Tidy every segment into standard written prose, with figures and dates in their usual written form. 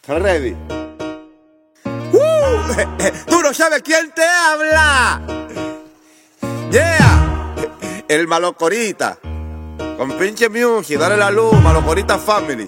Ready. Tú no sabes quién te habla. Yeah. El Malocorita. Con pinche music, dale la luz, Malocorita Family.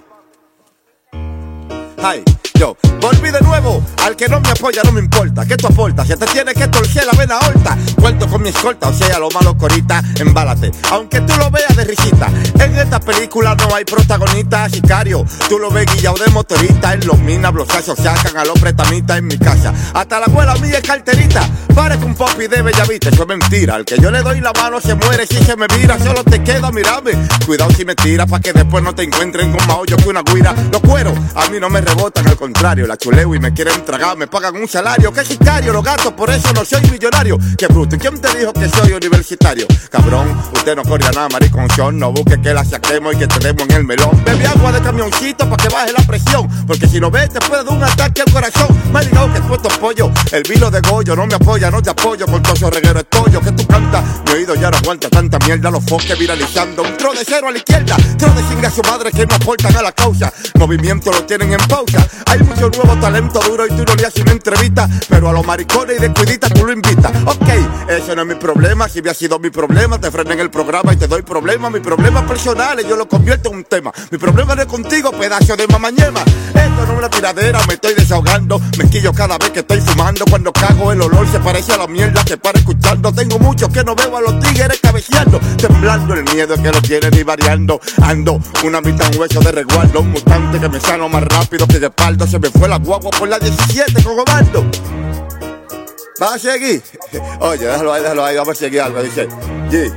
Hi, yo, volví de nuevo. Al que no me apoya no me importa. ¿Qué tú aportas? Si te tienes que torcer la vena alta. Cuento con mi escolta, o sea, lo Malocorita, embálate. Aunque tú lo veas de risita. En esta película no hay protagonista, sicario. Tú lo ves guillado de motorista. En los minas, blosazos sacan a los pretamitas en mi casa. Hasta la abuela mía es carterita. Parece un popi de Bellavista, eso es mentira. Al que yo le doy la mano se muere si se me vira. Solo te queda mirarme. Cuidado si me tiras, pa' que después no te encuentren con más hoyo que una guira. Los cueros a mí no me rebotan, al contrario. La chuleo y me quieren tragar, me pagan un salario. Que sicario, los gatos, por eso no soy millonario. Qué bruto, ¿y quién te dijo que soy universitario? Cabrón, usted no corre a nada, mariconción. No busque que la saquemos y que te demos en el melón. Bebe agua de camioncito pa' que baje la presión. Porque si no ves te puede dar un ataque al corazón. Me ha ligado que puesto pollo, el vino de Goyo no me apoya, no te apoyo con todo esos regueros estollo que tú cantas. Mi oído ya no aguanta tanta mierda, los foques viralizando. Un tro de cero a la izquierda, tro de chinga a su madre que no aportan a la causa. Movimiento lo tienen en pausa. Hay mucho nuevo talento duro y tú no le haces una entrevista. Pero a los maricones y de cuidita tú lo invitas. Ok, eso no es mi problema. Si hubiera sido mi problema, te frenen el programa y te doy problemas. Mi problema personal y yo lo convierto en un tema. Mi problema no es contigo, pedazo de mamañema. Esto no es una tiradera, me estoy desahogando. Me quillo cada vez que estoy fumando. Cuando cago el olor se parece a la mierda que para escuchando. Tengo mucho que no veo a los tigres cabeceando. Temblando el miedo que lo tienen y variando. Ando una mitad un hueso de resguardo. Un mutante que me sano más rápido que de espaldo. Se me fue la guagua por la 17 con Ovaldo. ¿Vas a seguir? Oye, déjalo ahí, vamos a seguir algo. Dice, yeah.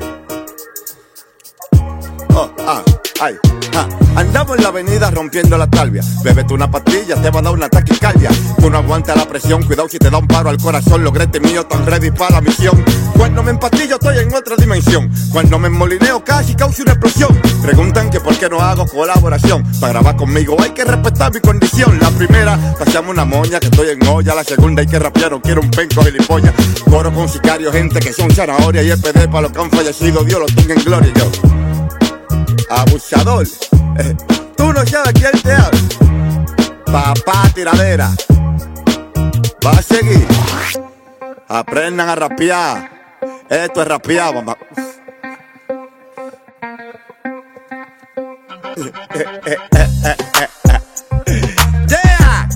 Oh, ay, andamos en la avenida rompiendo la talvia. Bébete una pastilla, te va a dar una taquicardia. Tú no aguantas la presión, cuidado si te da un paro al corazón. Logrete mío, tan ready para la misión. Cuando me empastillo estoy en otra dimensión. Cuando me enmolineo casi causa una explosión. Preguntan que por qué no hago colaboración. Para grabar conmigo hay que respetar mi condición. La primera, pasamos una moña que estoy en olla. La segunda hay que rapear, no quiero un penco gilipollas. Coro con sicarios, gente que son zanahorias. Y EPD para los que han fallecido, Dios los tenga en gloria. Yo, abusador, tú no sabes quién te habla. Papá tiradera. Va a seguir. Aprendan a rapear. Esto es rapear, mamá. Yeah.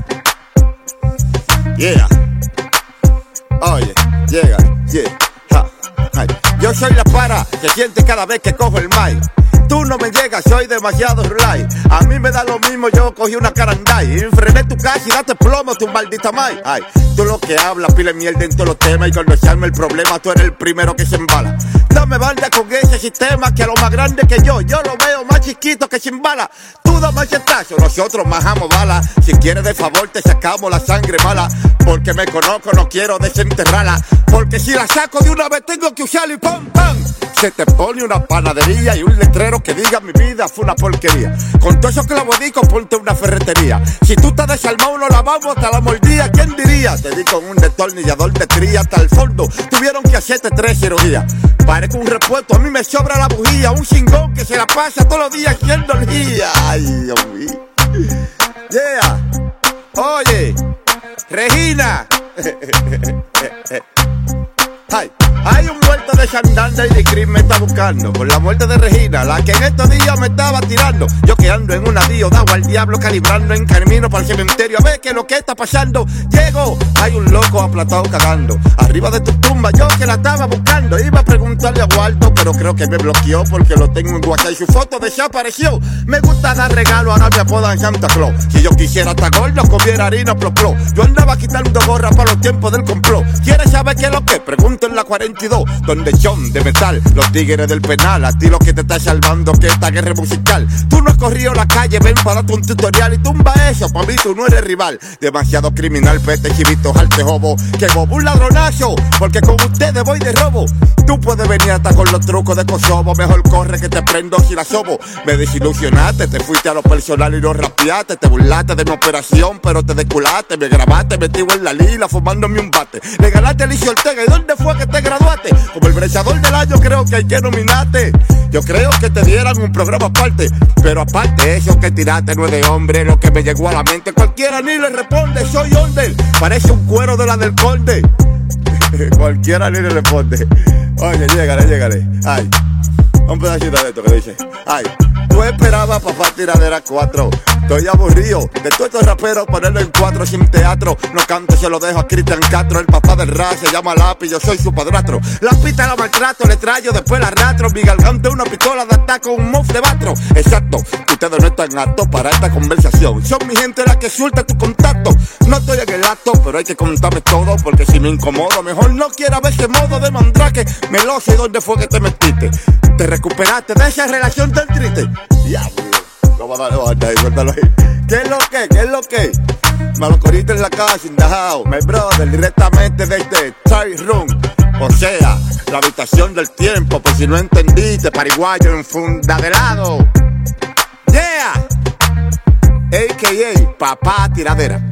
Yeah. Oye, llega, yeah. Yo soy la para que siente cada vez que cojo el mic. Tú no me llegas, soy demasiado rulay. A mí me da lo mismo, yo cogí una caranday. Frené tu casa y date plomo, tu maldita mai. Ay, tú lo que hablas, pile mierda en todos los temas. Y cuando se arma el problema, tú eres el primero que se embala. No me banda con ese sistema que a lo más grande que yo lo veo más chiquito que sin bala. Tú da machetazo, nosotros majamos balas. Si quieres de favor te sacamos la sangre mala. Porque me conozco, no quiero desenterrarla. Porque si la saco de una vez tengo que usarla y pam, pam. Se te pone una panadería y un letrero que diga mi vida fue una porquería. Con todo eso clavadicos ponte una ferretería. Si tú estás desarmado lo lavamos hasta la mordida. ¿Quién diría? Te di con un destornillador de tría hasta el fondo. Tuvieron que hacerte 3 cirugías. Parezco un repuesto, a mí me sobra la bujía. Un chingón que se la pasa todos los días haciendo el día. Ay, Dios mío. Yeah. Oye, Regina. Ay, hay un muerto de Sandanda y de Chris me está buscando. Por la muerte de Regina, la que en estos días me estaba tirando. Yo que ando en un navío, dado al diablo calibrando en camino para el cementerio. A ver qué es lo que está pasando. Llego, hay un loco aplatado cagando. Arriba de tu tumba, yo que la estaba buscando. Iba a preguntarle a Waldo, pero creo que me bloqueó porque lo tengo en WhatsApp y su foto desapareció. Me gusta dar regalo, ahora me apodan Santa Claus. Si yo quisiera estar gordo, comiera harina plop. Yo andaba quitando gorra para los tiempos del complot. ¿Quieres saber qué es lo que? Pregunto en la 42, donde John de metal, los tigres del penal. A ti lo que te está salvando que esta guerra musical. Tú no has corrido la calle, ven para darte un tutorial y tumba eso, pa' mí tú no eres rival. Demasiado criminal, pete, chivito, jalte, jobo. Que bobo un ladronazo, porque con ustedes voy de robo. Tú puedes venir hasta con los trucos de Kosovo. Mejor corre que te prendo si la sobo. Me desilusionaste, te fuiste a lo personal y no rapeaste. Te burlaste de mi operación, pero te desculaste. Me grabaste metido en la lila fumándome un bate. Le ganaste a Alicia Ortega, ¿y dónde fue que te graduaste? Como el Brechador del año creo que hay que nominarte. Yo creo que te dieran un programa aparte. Pero aparte eso que tiraste no es de hombre. Lo que me llegó a la mente cualquiera ni le responde. Soy Onder, parece un cuero de la del Conde. Cualquiera ni le responde. Oye, llégale. Ay, un pedacito de esto que dice. Ay, tú esperabas papá tiradera 4. Estoy aburrido de todos estos raperos ponerlo en 4 sin teatro. No canto, se lo dejo a Cristian Castro. El papá del rap se llama Lápiz, yo soy su padrastro. La pista la maltrato, le traigo, después la arrastro. Mi garganta una pistola de ataque con un muff de batro. Exacto, ustedes no están aptos para esta conversación. Son mi gente la que suelta tu contacto. No estoy en el acto, pero hay que contarme todo, porque si me incomodo, mejor no quiera ver ese modo de mandrake. Me lo sé dónde fue que te metiste. Te recuperaste de esa relación tan triste. Diablo. Suéltalo ahí. ¿Qué es lo que? Malocorita en la casa, in the house. My brother, directamente desde Chai Room. O sea, la habitación del tiempo. Por si no entendiste, pariguayo en funda de lado. Yeah. A.K.A. Papá Tiradera.